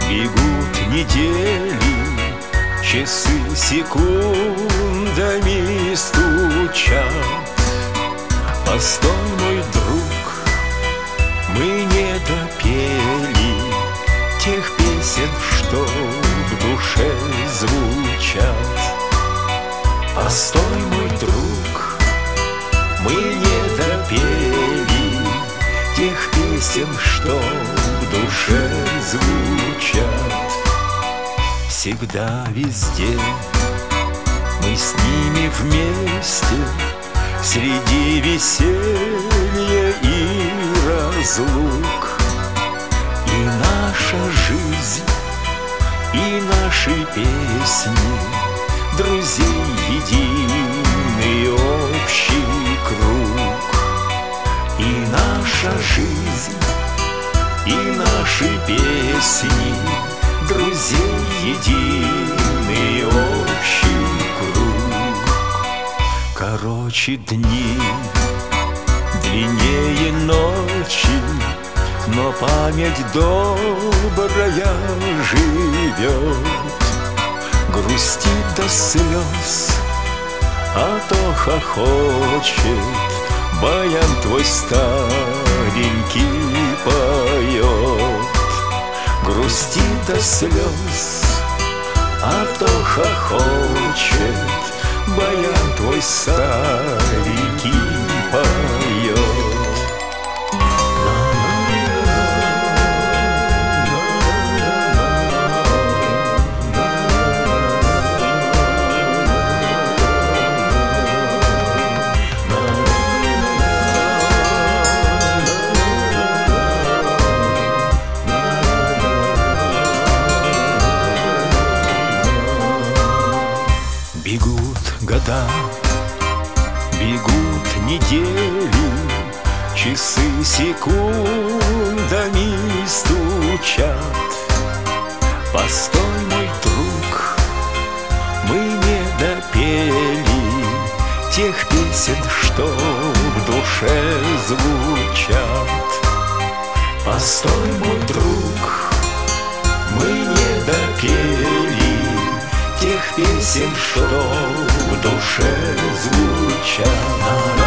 Бегут недели, часы секундами стучат. Постой, мой друг, мы не допели тех песен, что в душе звучат. Постой, мой друг, мы не допели тех песен, что в душе звучат. Всегда, везде мы с ними вместе, среди веселья и разлук. И наша жизнь, и наши песни, друзей единый общий круг. И наша жизнь, и наши песни, друзей единый общий круг. Короче дни, длиннее ночи, но память добрая живет. Грустит до слез, а то хохочет, баян твой старенький поет. Грустит до слез, а то хохочет, баян твой старенький поет. Бегут года, бегут недели, часы секундами стучат. Постой, мой друг, мы не допели тех песен, что в душе звучат. Постой, мой друг, мы не допели тех песен, что в душе звучат.